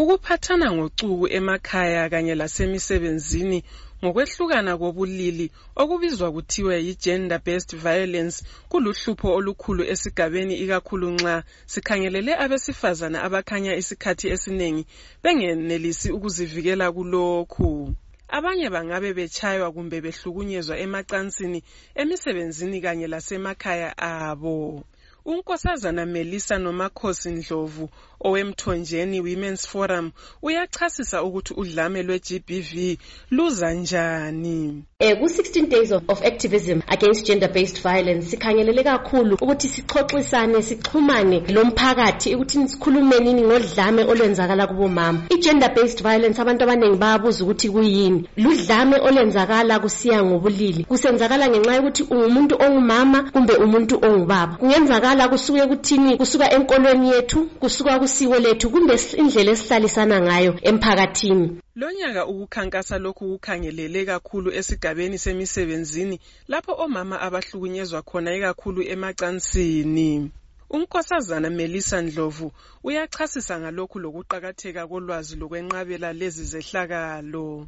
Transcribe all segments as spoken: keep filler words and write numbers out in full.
Ukuphathana ngocuku emakhaya kanye lasemisebenzini ngokwehlukana kobulili okubizwa kuthiwa yi-gender based violence kuluhlupho olukhulu esigabeni ikakhulu nxa sikhangelele abesifazana abakhanya isikhathi esiningi bengenelisi ukuzivikela kulokhu. Abanye bangabe betshaywa kumbe behlukunyezwa emacansini, emisebenzini kanye lasemakhaya abo. Unkosazana Melissa Nomakhosi Ndlovu owemthonjeni Women's Forum uyachasisa ukuthi udlame lwe-G B V luza njani. Eh ku sixteen days of, of activism against gender based violence sikhangelele kakhulu ukuthi sixoxisane sixhumane lomphakathi ukuthi sikhulume nini ngodlame olwenzakala kubomama. I-gender based violence abantu abaningi bayabuza ukuthi kuyini. Ludlame olwenzakala kusiya ngobulili. Kusenzakala ngenxa yokuthi umuntu ongumama kumbe umuntu ongubaba. Kungenzakala kusuke kuthini, kusuka enkolweni yethu, kusuka kusiko lethu kumbe indlela esihlalisana ngayo emphakathini. Lonyaka ukukhankasa lokhu kukhangelele kakhulu esigabeni semisebenzini lapho omama abahlukunyezwa khona ikakhulu emacansini. Unkosazana Melissa Ndlovu uyachasisa ngalokhu lokuqakatheka kolwazi lokwenqabela lezi zehlakalo.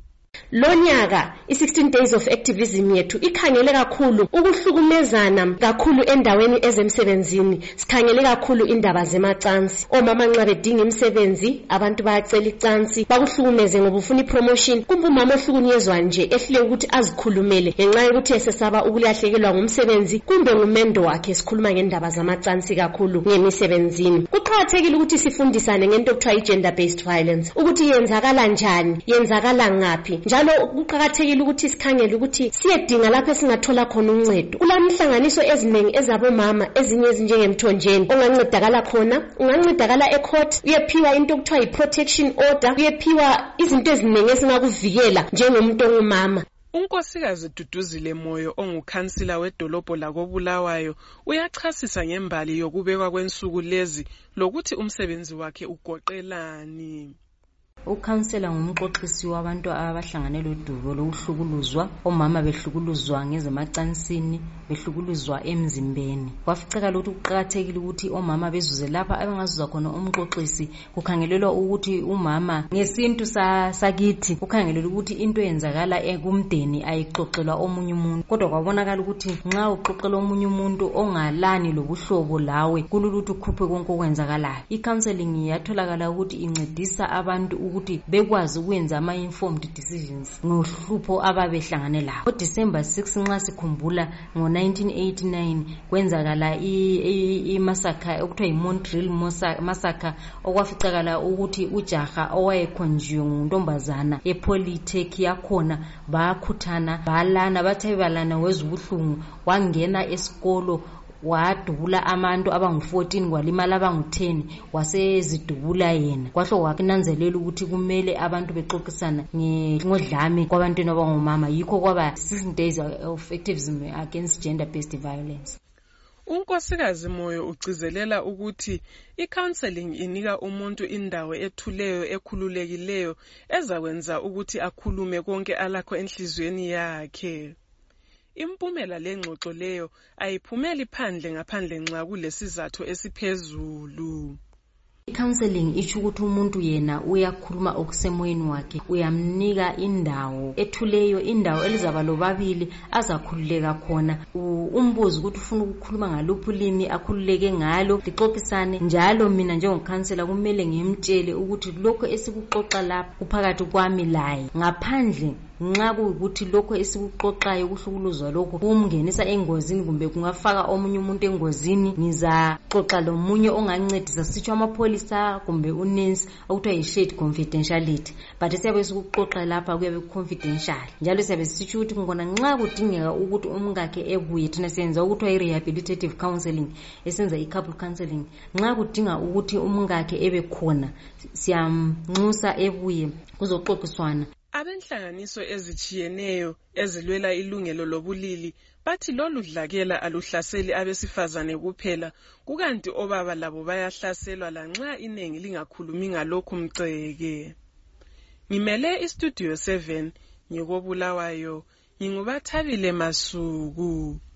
Lonyaka i-sixteen days of activism yethu ikhangele kakhulu ukuhlukumezana kakhulu endaweni ezemsebenzini. Sikhangele kakhulu indaba zemacansi. Omama nxa bedinga imisebenzi, abantu bayacela icansi, bakuhlukumeze ngoba ufuna ipromotion. Kumbe umama ohlukunyezwa nje ehlule ukuthi azikhulumele ngenxa yokuthi esesaba ukulahlekelwa ngumsebenzi kumbe ngumendo wakhe. Sikhuluma ngendaba zamacansi kakhulu ngemisebenzini. Kuqakathekile ukuthi sifundisane ngento okuthiwa i-gender based violence, ukuthi yenzakala njani, yenzakala ngaphi. Njalo kuqakathekile ukuthi sikhangele ukuthi siyedinga lapho esingathola khona uncedo. Kulanhlanganiso eziningi ezabomama ezinye ezinjengemthonjeni ongancedakala khona, ungancedakala ecourt, uyephiwa into okuthiwa yi-protection order, uyephiwa izinto eziningi esingakuvikela njengomuntu ongumama. Unkosikazi Duduzile Moyo ongukhansila wedolobho lakoBulawayo uyachasisa ngembali yokubekwa kwensuku lezi lokuthi umsebenzi wakhe ugoqelani. Ukhansela ngumxoxisi wabantu abahlanganele udubo lokuhlukuluzwa, omama behlukuluzwa ngezemacansini, behlukuluzwa emzimbeni. Kwaficeka ukuthi kuqakathekile ukuthi omama bezuze lapha abangazuza khona umxoxisi. Kukhangelelwa ukuthi umama ngesintu sakithi kukhangelelwa ukuthi into eyenzakala ekumdeni ayixoxelwa omunye umuntu, kodwa kwabonakala ukuthi nxa uxoxela omunye umuntu ongalani lobuhlobo lawe kululuthi ukhuphe konke okwenzakalayo. I-counseling yatholakala ukuthi incedisa abantu ukuthi bekwazi ukwenza ama-informed decisions ngohlupho ababehlangane lawo. NgoDecember sixth nxa sikhumbula ngo nineteen eighty-nine kwenzakala i-massacre okuthiwa yi-Montreal massacre okwaficakala ukuthi ujaha owayekhonjiwe nguntombazana ePolytech yakhona bakhuthana balana bathe balana wezubuhlungu wangena esikolo wadubula abantu abangu fourteen kwalimala abangu ten wasezidubula yena. Kwahlo wakinanzelela ukuthi kumele abantu bexoxisana ngodlame kwabantwana abangomama. Yikho kwaba sixteen days of activism against gender based violence. Unkosikazi Moyo ugcizelela ukuthi i-counseling inika umuntu indawo ethuleyo ekhululekileyo ezakwenza ukuthi akhulume konke alakho enhlizweni yakhe. Impumela lengxoxo leyo ayiphumeli phandle ngaphandle nxa kulesizathu esiphezulu. I-counseling isho ukuthi umuntu yena uyakhuluma okusemoyeni wakhe, uyamnika indawo ethuleyo, indawo elizaba lobabili azakhululeka khona. Umbuzo ukuthi ufuna ukukhuluma ngaluphi ulimi akhululeke ngalo, lixoxisane. Njalo mina njengokhansela kumele ngimtshele ukuthi lokho esikuxoxa lapha kuphakathi kwami laye. Ngaphandle nxa kuyikuthi lokho esikuxoxayo kuhlukuluzwa lokho kumngenisa engozini kumbe kungafaka omunye umuntu engozini, ngizaxoxa lomunye ongancedisa, sitsho amapolisa kumbe unensi okuthiwa yi-shared confidentiality. But siyabe sikuxoxa lapha kuyabe confidential. Njalo siyabe sitsho ukuthi ngona nxa kudingeka ukuthi umngakhe ebuye, thina siyenza ukuthiwa i-rehabilitative counseling, esenza i-couple counseling. Nxa kudinga ukuthi umngakhe ebe khona siyamnxusa ebuye kuzoxoxiswana. Abenhlanganiso ezitshiyeneyo ezilwela ilungelo lobulili bathi lolu dlakela aluhlaseli abesifazane kuphela, kukanti obaba labo bayahlaselwa lanxa inengi lingakhulumi ngalokhu mceke. Ngimele iStudio seven ngikoBulawayo, nginguBathabile Masuku.